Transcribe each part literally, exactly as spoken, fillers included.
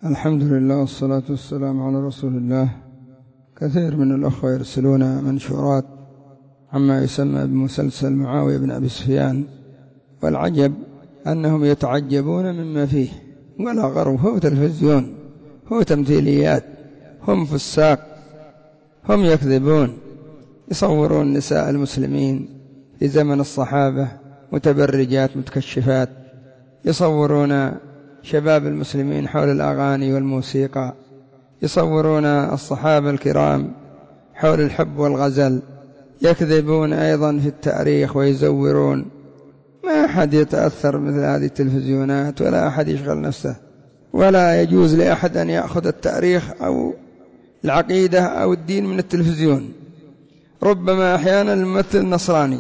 الحمد لله والصلاة والسلام على رسول الله. كثير من الأخوة يرسلون منشورات عما يسمى بمسلسل معاوية بن أبي سفيان، والعجب أنهم يتعجبون مما فيه، ولا غرو، هو تلفزيون، هو تمثيليات، هم فساق، هم يكذبون، يصورون نساء المسلمين في زمن الصحابة متبرجات متكشفات، يصورون شباب المسلمين حول الأغاني والموسيقى، يصورون الصحابة الكرام حول الحب والغزل، يكذبون أيضا في التاريخ ويزورون. ما أحد يتأثر مثل هذه التلفزيونات، ولا أحد يشغل نفسه، ولا يجوز لأحد أن يأخذ التاريخ أو العقيدة أو الدين من التلفزيون، ربما أحيانا الممثل نصراني.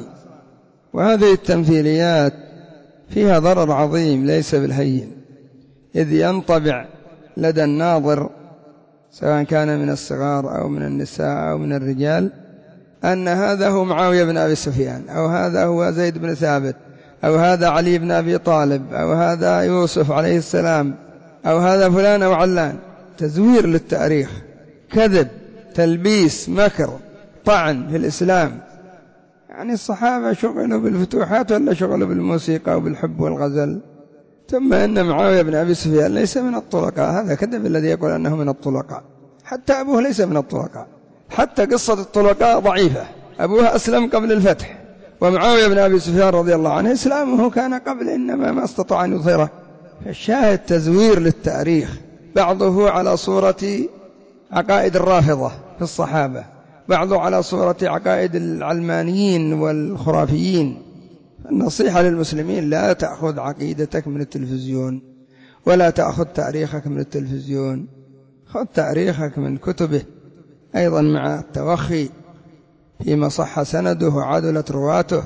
وهذه التمثيليات فيها ضرر عظيم ليس بالهين، إذ ينطبع لدى الناظر سواء كان من الصغار أو من النساء أو من الرجال أن هذا هو معاوية بن أبي سفيان، أو هذا هو زيد بن ثابت، أو هذا علي بن أبي طالب، أو هذا يوسف عليه السلام، أو هذا فلان أو علان. تزوير للتاريخ، كذب، تلبيس، مكر، طعن في الإسلام. يعني الصحابة شغلوا بالفتوحات ولا شغلوا بالموسيقى وبالحب والغزل؟ ثم أن معاوية بن أبي سفيان ليس من الطلقاء، هذا كذب الذي يقول أنه من الطلقاء، حتى أبوه ليس من الطلقاء، حتى قصة الطلقاء ضعيفة، أبوه أسلم قبل الفتح، ومعاوية بن أبي سفيان رضي الله عنه إسلامه كان قبل، إنما ما استطاع أن يظهره. فالشاهد تزوير للتاريخ، بعضه على صورة عقائد الرافضة في الصحابة، بعضه على صورة عقائد العلمانيين والخرافيين. النصيحة للمسلمين: لا تأخذ عقيدتك من التلفزيون، ولا تأخذ تاريخك من التلفزيون، خذ تاريخك من كتبه، أيضا مع التوخي فيما صح سنده وعدلت رواته،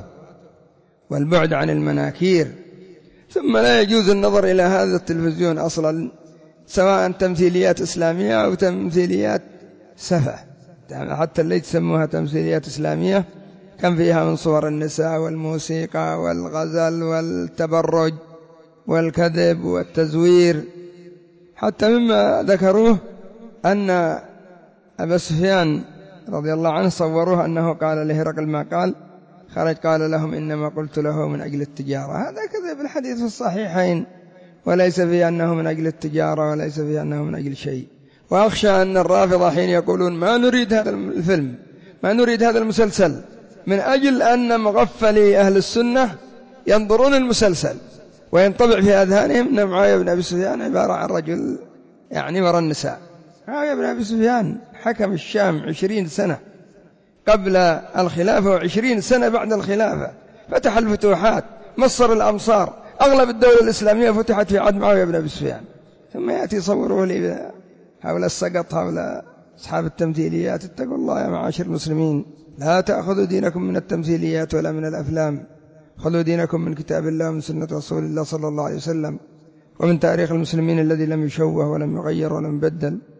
والبعد عن المناكير. ثم لا يجوز النظر إلى هذا التلفزيون أصلا، سواء تمثيليات إسلامية أو تمثيليات سفة، حتى اللي تسموها تمثيليات إسلامية كان فيها من صور النساء والموسيقى والغزل والتبرج والكذب والتزوير. حتى مما ذكروه أن أبا سفيان رضي الله عنه صوروه أنه قال لهرقل ما قال، خرج قال لهم: إنما قلت له من أجل التجارة. هذا كذب، الحديث في الصحيحين، وليس فيه أنه من أجل التجارة، وليس فيه أنه من أجل شيء. وأخشى أن الرافضة حين يقولون ما نريد هذا الفيلم، ما نريد هذا المسلسل، من أجل أن مغفلي أهل السنة ينظرون المسلسل وينطبع في أذهانهم أن معاوية بن أبي سفيان عبارة عن رجل يعني وراء النساء. معاوية بن أبي سفيان حكم الشام عشرين سنة قبل الخلافة وعشرين سنة بعد الخلافة، فتح الفتوحات، مصر الأمصار، أغلب الدولة الإسلامية فتحت في عهد معاوية بن أبي سفيان. ثم يأتي يصوروا لي حول السقط، حول أصحاب التمثيليات. اتقوا الله يا معاشر المسلمين، لا تأخذوا دينكم من التمثيليات ولا من الأفلام، خذوا دينكم من كتاب الله ومن سنة رسول الله صلى الله عليه وسلم، ومن تاريخ المسلمين الذي لم يشوه ولم يغير ولم يبدل.